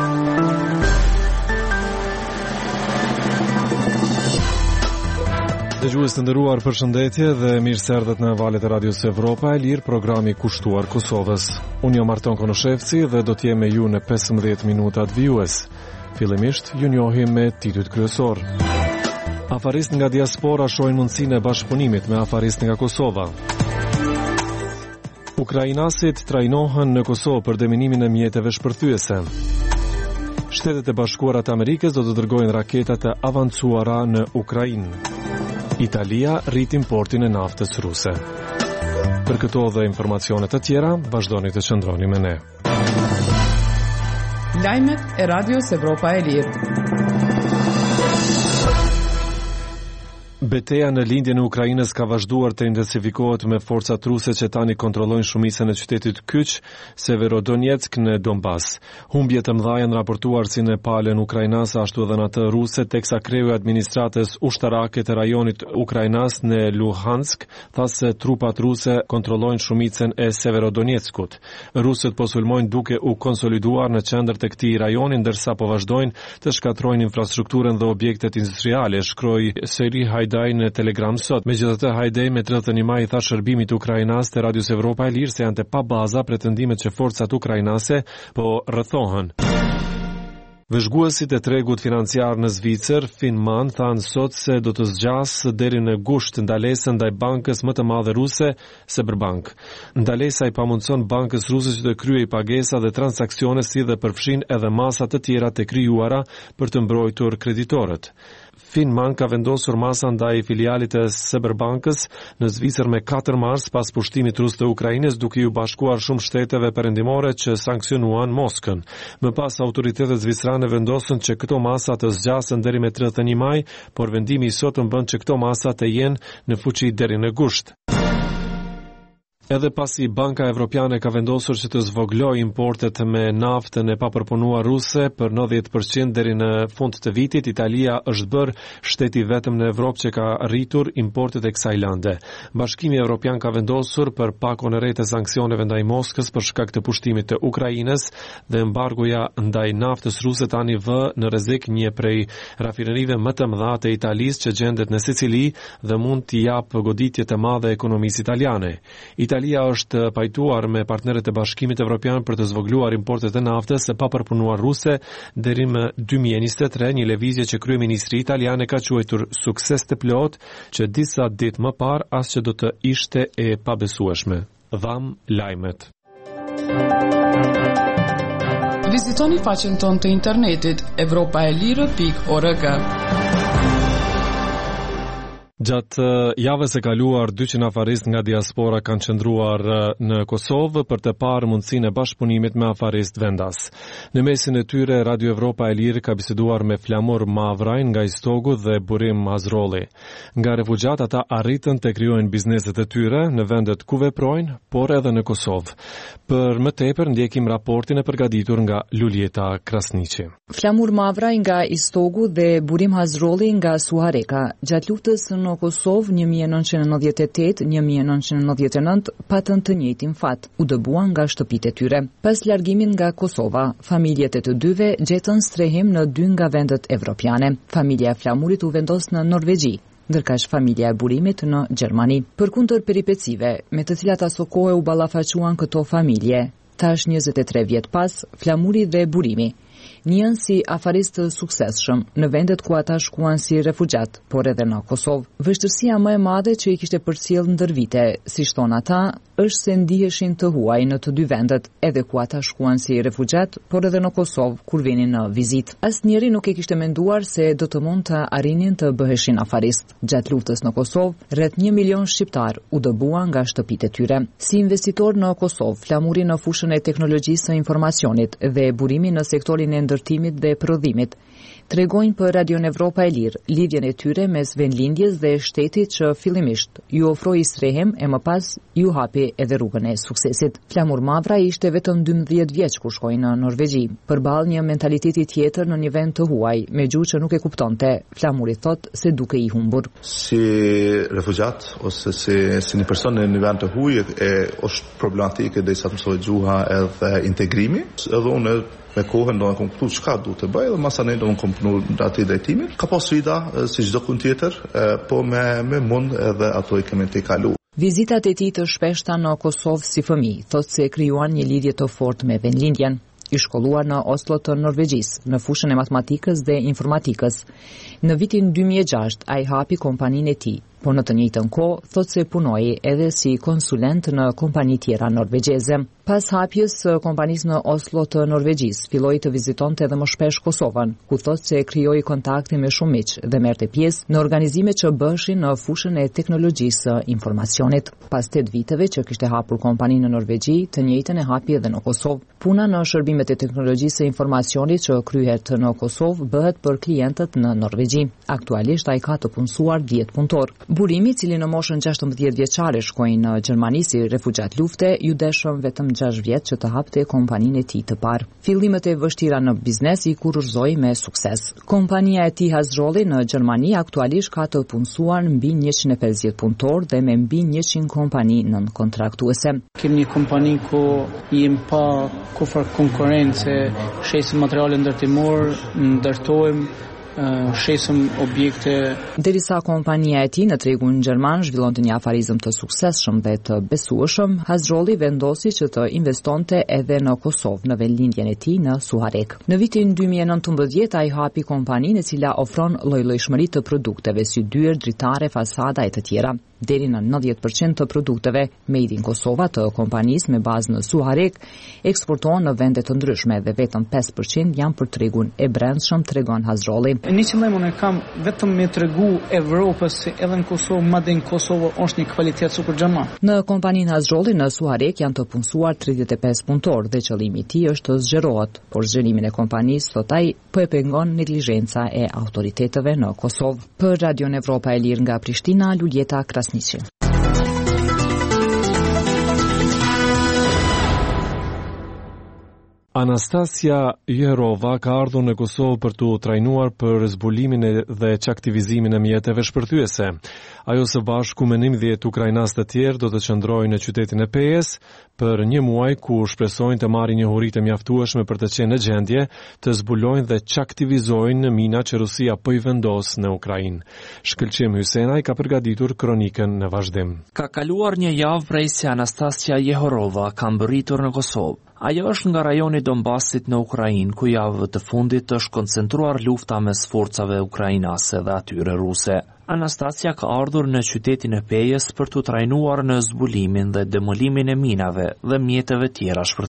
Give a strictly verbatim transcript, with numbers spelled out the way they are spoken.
Dëgjues të nderuar, përshëndetje dhe mirë se erdhët në valët e Radios Evropa e Lirë, programi kushtuar Kosovës. Unë jam Marton Konoshevci dhe do të jem me ju në pesëmbëdhjetë minutat vijues. Fillimisht ju njohim me titujt kryesor. Afarist nga diaspora shohin mundësinë e bashkëpunimit me afarist nga Kosova. Ukrainasit trajnohen në Kosovë për deminimin e mjeteve shpërthyese. Shtetet e Bashkuara të Amerikës do të dërgojnë raketat e avancuara në Ukrainë. Italia rrit importin e naftës ruse. Për këto dhe informacionet të tjera, vazhdoni të qëndroni me ne. Lajmet e Radios Evropa e Lirë. Betejë në lindjen e Ukrainës ka vazhduar të intensifikohet me forcat ruse që tani kontrollojnë shumicën e qytetit kyç, Severodonetsk në Donbas. Humbje të mëdha janë raportuar si në palën ukrainase ashtu edhe në atë ruse, teksa kreu i administratës ushtarake të rajonit Ukrainas në Luhansk tha se trupat ruse kontrollojnë shumicën e Severodonetskut. Rusët po sulmojnë duke u konsoliduar në qendër të këtij rajoni, ndërsa po vazhdojnë të shkatrojnë infrastrukturën dhe objektet industriale, shkroi Seri Hajdaj në Telegram sot. Megjithatë, Hajdej me tridhjetë e një maj tha shërbimit ukrainas te Radios Evropa e Lirë se janë të pa baza pretendimet që forcat ukrainase po rrethohen. Vëzhguesit e tregut financiar në Zvicër, Finman, thanë sot se do të zgjasë deri në gusht ndalesën ndaj bankës më të madhe ruse, Sberbank. Ndalesa i pamundson bankës ruse që të kryej pagesa dhe transaksione si dhe përfshin edhe masa të tjera të krijuara për të mbrojtur kreditorët. Finman ka vendosur masa ndaj filialit e Sberbankës në Zvicër me katër mars pas pushtimit rus të Ukrainës, duke u bashkuar shumë shteteve perëndimore që sanksionuan Moskën. Më pas autoritetet zvicrane vendosën që këto masa të zgjasen deri me tridhjetë e një maj, por vendimi i sotëm bën që këto masa të jenë në fuqi deri në gusht. Edhe pasi Banka Evropiane ka vendosur që të zvoglojë importet me naftën e papërpunuar ruse për nëntëdhjetë përqind deri në fund të vitit, Italia është bërë shteti vetëm në Evropë që ka rritur importet e kësaj lande. Bashkimi Evropian ka vendosur për pakon e re të sanksioneve ndaj Moskës për shkak të pushtimit të Ukrainës dhe embargoja ndaj naftës ruse tani vë në rrezik një prej rafinerive më të mëdha të Italisë që gjendet në Sicili dhe mund t'i japë goditje të madhe ekonomisë italiane. Italia është pajtuar me partnerët e Bashkimit Evropian për të zvogluar importet e naftës e papërpunuar ruse deri në dy mijë e njëzet e tre, një lëvizje që kryeministri italiane ka quajtur sukses të plot, që disa ditë më parë as që do të ishte e pabesueshme. Dham lajmet. Vizitoni faqen tonë të internetit evropaelire pikë org. Gjatë javës e kaluar, dyqind afarist nga diaspora kanë qëndruar në Kosovë për të parë mundësinë e bashkëpunimit me afarist vendas. Në mesin e tyre, Radio Evropa e Lirë ka biseduar me Flamur Mavrajn nga Istogu dhe Burim Hazrolli. Nga refugjat, ata arritën të krijojnë bizneset e tyre në vendet ku veprojnë, por edhe në Kosovë. Për më tepër ndjekim raportin e përgatitur nga Luljeta Krasniqi. Flamur Mavrajn nga Istogu dhe Burim Hazrolli nga Suareka. Gjatë luftës në Kosovë një mijë e nëntëqind e nëntëdhjetë e tetë - një mijë e nëntëqind e nëntëdhjetë e nëntë patën të njëjtin fat, u dëbuan nga shtëpitë e tyre. Pas largimit nga Kosova, familjet e të dyve gjetën strehim në dy nga vendet evropiane. Familja e Flamurit u vendos në Norvegji, ndërkaq familja e Burimit në Gjermani. Përkundër peripecive me të cilat aso kohë u ballafaquan këto familje, tash njëzet e tre vjet pas, Flamuri dhe Burimi njën si afarist të suksesshëm në vendet ku ata shkuan si refugjat, por edhe në Kosovë. Vështirësia më e madhe që i kishte përcjell ndër vite, si thon ata, është se ndiheshin të huaj në të dy vendet, edhe ku ata shkuan si refugjat, por edhe në Kosovë kur vinin në vizitë. Asnjëri nuk e kishte menduar se do të mund të arrinin të bëheshin afarist. Gjatë luftës në Kosovë, rreth një milion shqiptar u dëbuan nga shtëpitë e tyre. Si investitor në Kosovë, Flamuri në fushën e teknologjisë së informacionit dhe Burimi në sektorin e ndërtimit dhe prodhimit, tregojnë për Radion Evropa e Lirë lidhjen e tyre mes vendlindjes dhe shtetit që fillimisht ju ofroi strehim e më pas ju hapi edhe rrugën e suksesit. Flamur Mavra ishte vetëm dymbëdhjetë vjeç kur shkoi në Norvegji, përballë një mentaliteti tjetër në një vend të huaj, me gjuhë që nuk e kuptonte. Flamuri thot se duke i humbur. Si refugjat ose si, si një person në një vend të huaj e është problematike derisa të mësoj gjuha edhe integrimi. Edhe unë me kohën do kam kuptuar çka duhet të bëj dhe masanej do të kam punuar atë drejtimin. Ka pas sfida si çdo kund tjetër, po me me mund edhe ato i kemi të kalu. Vizitat e tij të shpeshta në Kosovë si fëmijë thotë se krijuan një lidhje të fortë me vendlindjen. I shkolluar në Oslo të Norvegjisë në fushën e matematikës dhe informatikës. Në vitin dy mijë e gjashtë ai hapi kompaninë e tij, por në të njëjtën kohë thotë se punoi edhe si konsulent në kompani tjera norvegjeze. Pas hapjes së kompanisë në Oslo të Norvegjisë, filloi të vizitonte edhe më shpesh Kosovën, ku thotë se krijoi kontakte me shumë miq dhe merrte pjesë në organizime që bëshin në fushën e teknologjisë së informacionit. Pas tetë viteve që kishte hapur kompaninë në Norvegji, të njëjtën e hapi edhe në Kosovë. Puna në shërbimet e teknologjisë së informacionit që kryhet në Kosovë bëhet për klientët në Norvegji. Aktualisht ai ka të punësuar dhjetë punëtor. Burimi, i cili në moshën gjashtëmbëdhjetë vjeçare shkoi në Gjermani si refugjat lufte, ju deshëm vetëm gjashtë vjet që të hapte kompaninë e tij të parë. Fillimet e vështira në biznes i kurorëzoi me sukses. Kompania e tij Hazrolli në Gjermani aktualisht ka të punësuar mbi njëqind e pesëdhjetë punëtor dhe me mbi njëqind kompani nën kontraktuese. Kemi një kompani ku jem pa kufër konkurrencë, shesim materiale ndërtimor, ndërtojmë shesëm objekte. Derisa kompania e tij në tregun gjerman zhvillonte një afarizëm të suksesshëm dhe të besueshëm, Hazrolli vendosi që të investonte edhe në Kosovë në vendlindjen e tij në Suharek. Në vitin dy mijë e nëntëmbëdhjetë ai hapi kompaninë e cila ofron lloj-llojshmëri të produkteve si dyer, dritare, fasada e të tjera. Deri në nëntëdhjetë përqind të produkteve made in Kosova të kompanisë me bazë në Suharek eksportohen në vende të ndryshme dhe vetëm pesë përqind janë për tregun e brendshëm, tregon Hazrolli. Një qëllim unë kam vetëm me tregu Evropës se edhe në Kosovë, madje në Kosovë është një kvalitet super xhama. Në kompaninë Hazrolli në Suharek janë të punësuar tridhjetë e pesë punëtor dhe qëllimi i tij është të zgjerohet, por zgjerimin e kompanisë thot ai po e pengon neglizhenca e autoriteteve në Kosovë. Për Radion Evropa e Lirë nga Prishtina, Luljeta Krasniqi. Anastasia Jerova ka ardhur në Kosovë për të trajnuar për zbulimin dhe çaktivizimin e mjeteve shpërthyese. Ajo së bashku me njëmbëdhjetë ukrainas të tjerë do të qëndrojnë në qytetin e Pejës për një muaj ku shpresojnë të marrin njohuri të mjaftueshme për të qenë në gjendje të zbulojnë dhe çaktivizojnë mina që Rusia po i vendos në Ukrainë. Shkëlqim Hysenaj ka përgatitur kronikën në vazhdim. Ka kaluar një javë prej se Anastasia Jerova ka mbërritur në Kosovë. Ajo është nga rajoni Donbasit në Ukrainë, ku javë të fundit është koncentruar lufta mes forcave ukrainase dhe atyre ruse. Anastasia ka ardhur në qytetin e Pejës për të trajnuar në zbulimin dhe demolimin e minave dhe mjeteve tjera shpërthyese.